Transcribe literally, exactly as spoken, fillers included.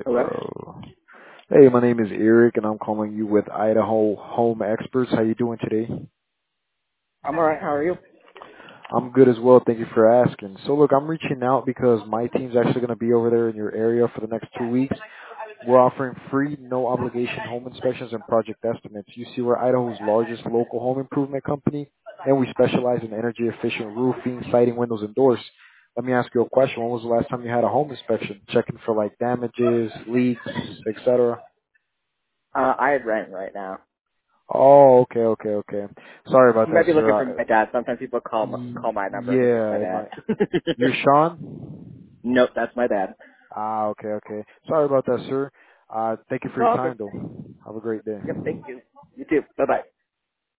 Hello? Hello. Hey, my name is Eric, and I'm calling you with Idaho Home Experts. How you doing today? I'm alright, how are you? I'm good as well. Thank you for asking. So, look, I'm reaching out because my team's actually going to be over there in your area for the next two weeks. We're offering free, no obligation home inspections and project estimates. You see, we're Idaho's largest local home improvement company, and we specialize in energy efficient roofing, siding, windows, and doors. Let me ask you a question. When was the last time you had a home inspection? Checking for like damages, leaks, et cetera. Uh, I had rent right now. Oh, okay, okay, okay. Sorry about You that, might be looking sir. for Uh, my dad. Sometimes people call my, y- call my number and think it's my yeah, dad. my, you're Sean? Nope, that's my dad. Ah, okay, okay. Sorry about that, sir. Uh, thank you It's for your all good. time, though. Have a great day. Yep, thank you. You too. Bye-bye.